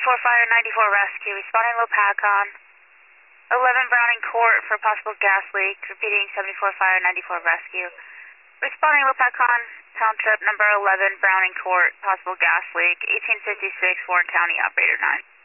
74 Fire, 94 Rescue, responding Lopakon. 11 Browning Court for possible gas leak, repeating 74 Fire, 94 Rescue. Responding Lopakon, town trip number 11 Browning Court, possible gas leak, 1856 Warren County, operator 9.